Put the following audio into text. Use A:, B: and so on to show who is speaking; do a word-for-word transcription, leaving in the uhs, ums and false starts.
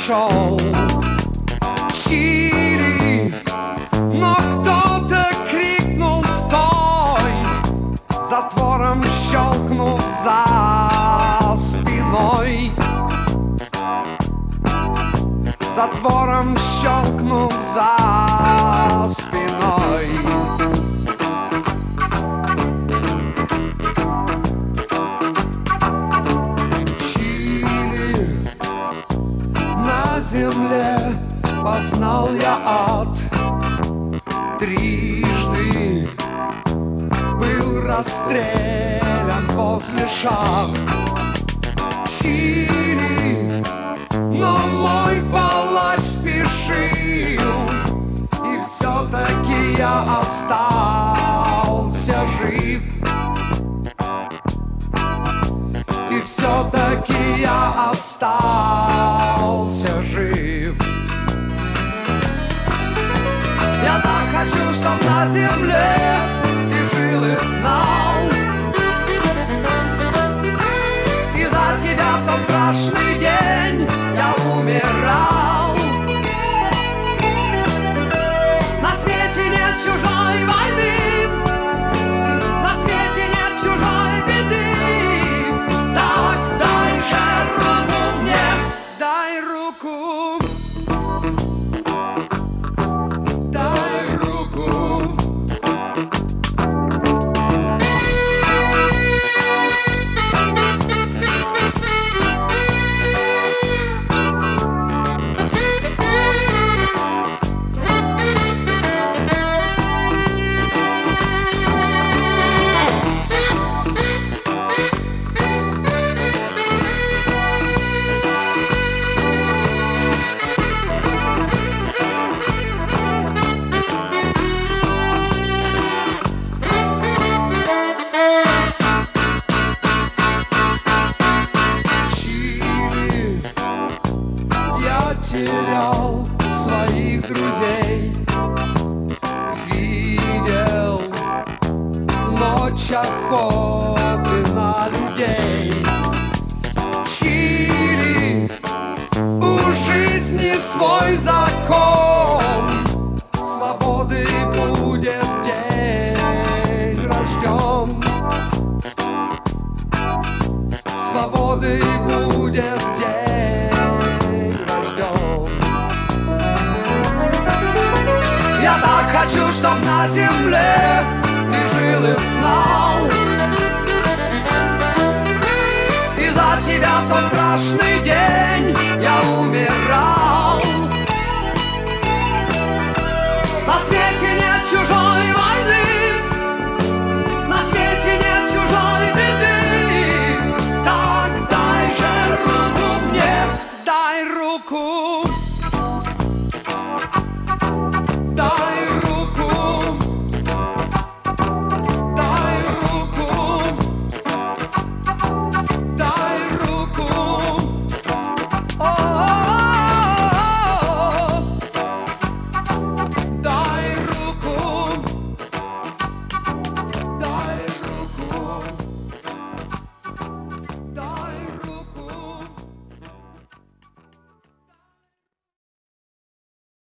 A: пришел Чили, но кто-то крикнул «Стой!», затвором щелкнув за спиной, затвором щелкнув за спиной. Чили, на земле познал я ад, трижды был расстрелян возле шахт. Чили, но мой палач спешил, и все-таки я остался жив. И все-таки я остался жив. Я так хочу, чтоб на земле ты жил и знал, и за тебя в тот страшный день я умирал. На свете нет чужой войны, на свете нет чужой беды. Так дай же руку мне, дай руку, дай руку. Терял своих друзей, видел ночь охоты на людей. Чили, у жизни свой закон, свободы будет день рожден, свободы будет день. Я так хочу, чтоб на земле ты жил и знал,